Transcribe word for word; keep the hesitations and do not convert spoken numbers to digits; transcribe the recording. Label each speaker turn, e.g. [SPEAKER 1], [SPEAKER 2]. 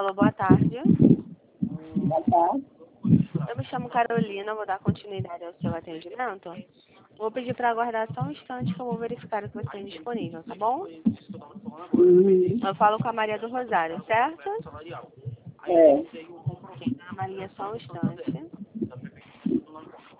[SPEAKER 1] Alô, boa tarde.
[SPEAKER 2] Boa tarde.
[SPEAKER 1] Eu me chamo Carolina, vou dar continuidade ao seu atendimento. Vou pedir para aguardar só um instante que eu vou verificar o que você tem disponível, tá bom?
[SPEAKER 2] Uhum.
[SPEAKER 1] Eu falo com a Maria do Rosário, certo?
[SPEAKER 2] É.
[SPEAKER 1] Ok, Dona Maria, só um instante.